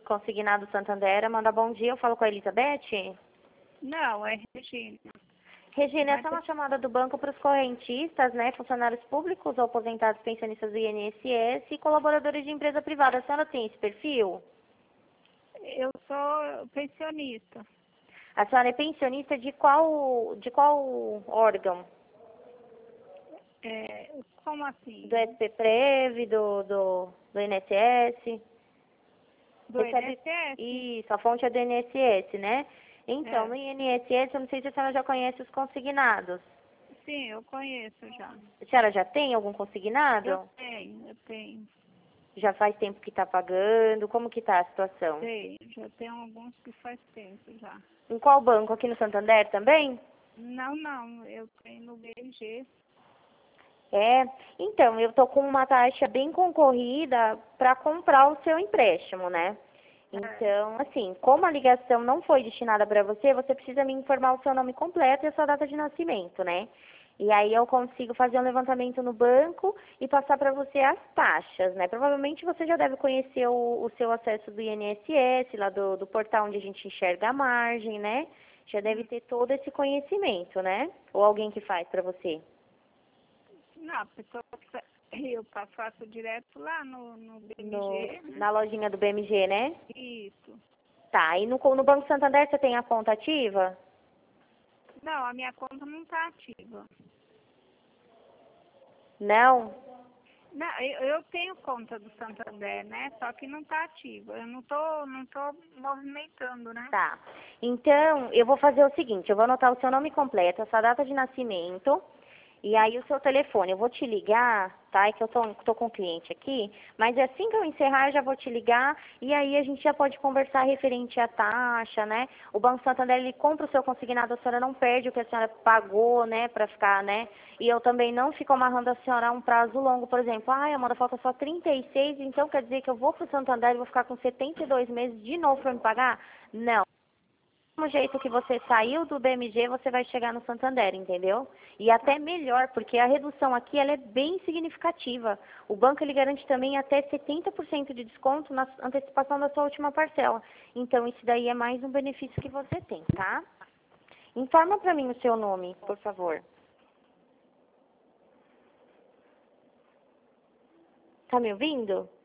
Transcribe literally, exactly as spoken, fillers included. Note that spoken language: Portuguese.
Consignado Santander, manda bom dia, eu falo com a Elizabeth. Não, é Regina. Regina, Mas essa é uma chamada do banco para os correntistas, né, funcionários públicos ou aposentados pensionistas do I N S S e colaboradores de empresa privada. A senhora tem esse perfil? eu sou pensionista. A senhora é pensionista de qual, de qual órgão? É, como assim? Do S P Prev, do, do, do I N S S? Do Recebe- I N S S? Isso, a fonte é do I N S S, né? Então, É. no I N S S, eu não sei se a senhora já conhece os consignados. Sim, eu conheço já. A senhora já tem algum consignado? Eu tenho, eu tenho. Já faz tempo que está pagando? Como que está a situação? Tenho, já tenho alguns que faz tempo já. Em qual banco? Aqui no Santander também? Não, não, eu tenho no B M G. É. Então, eu tô com uma taxa bem concorrida para comprar o seu empréstimo, né? Então, assim, como a ligação não foi destinada para você, você precisa me informar o seu nome completo e a sua data de nascimento, né? E aí eu consigo fazer um levantamento no banco e passar para você as taxas, né? Provavelmente você já deve conhecer o, o seu acesso do I N S S, lá do, do portal onde a gente enxerga a margem, né? Já deve ter todo esse conhecimento, né? Ou alguém que faz para você. Não, a pessoa fa- eu pa- faço direto lá no, no B M G, No, né? na lojinha do B M G, né? Isso. Tá, e no, no Banco Santander você tem a conta ativa? Não, a minha conta não está ativa. Não? Não, eu, eu tenho conta do Santander, né? Só que não está ativa. Eu não tô, não tô movimentando, né? Tá. Então, eu vou fazer o seguinte, eu vou anotar o seu nome completo, a sua data de nascimento, e aí o seu telefone. Eu vou te ligar, tá? É que eu tô, tô com um cliente aqui, mas assim que eu encerrar, eu já vou te ligar, e aí a gente já pode conversar referente à taxa, né? O Banco Santander, ele compra o seu consignado, a senhora não perde o que a senhora pagou, né, pra ficar, né? E eu também não fico amarrando a senhora a um prazo longo, por exemplo, ai, Amanda, falta só trinta e seis, então quer dizer que eu vou pro Santander e vou ficar com setenta e dois meses de novo pra me pagar? Não. Do mesmo jeito que você saiu do B M G, você vai chegar no Santander, entendeu? E até melhor, porque a redução aqui ela é bem significativa. O banco ele garante também até setenta por cento de desconto na antecipação da sua última parcela. Então, isso daí é mais um benefício que você tem, tá? Informa para mim o seu nome, por favor. Tá me ouvindo?